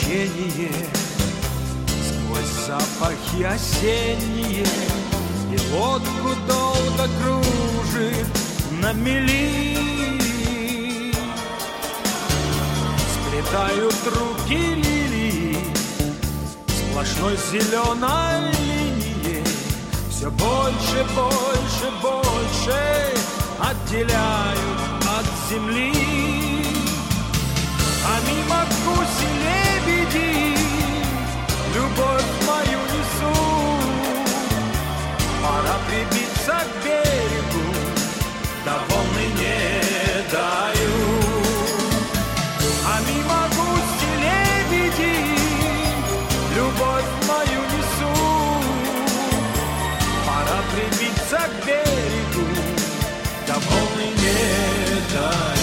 течение, сквозь запахи осенние, и лодку долго кружит на мели. Сплетают руки лилии сплошной зеленой линией, все больше, больше, больше отделяют от земли. А мимо гуси-лебеди любовь мою несут. Пора прибиться к берегу, да волны не дают. А мимо гуси-лебеди любовь мою несут. Пора прибиться к берегу, да волны не дают.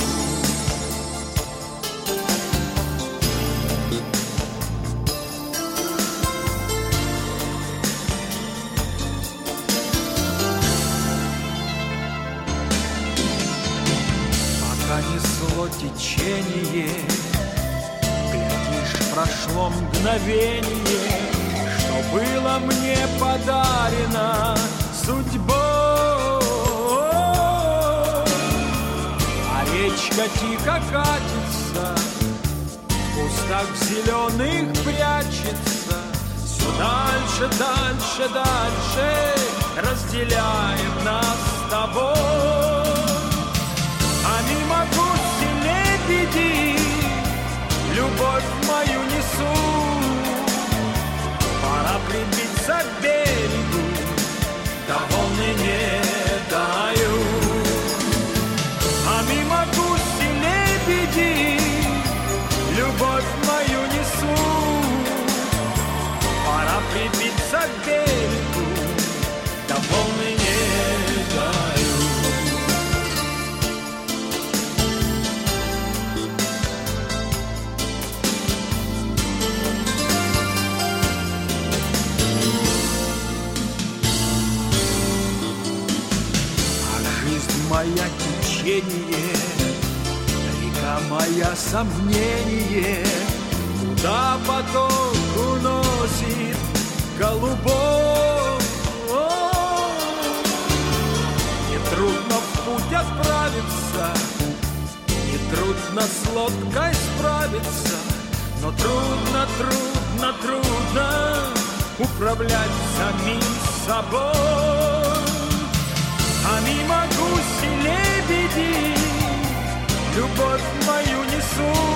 Несло течение, глядишь, прошло мгновение, что было мне подарено судьбой. А речка тихо катится, в кустах зеленых прячется, все дальше, дальше, дальше разделяет нас с тобой. А мимо гуси-лебеди любовь мою несут. Пора прибиться к берегу, да волны не дают. А мимо гуси-лебеди любовь мою несут. Пора прибиться к берегу, да волны не дают. Моя течение, река моя сомнение, куда поток уносит голубой. Нетрудно в путь отправиться, нетрудно с лодкой справиться, но трудно, трудно, трудно управлять самим собой. А мимо гуси-лебеди любовь мою несут.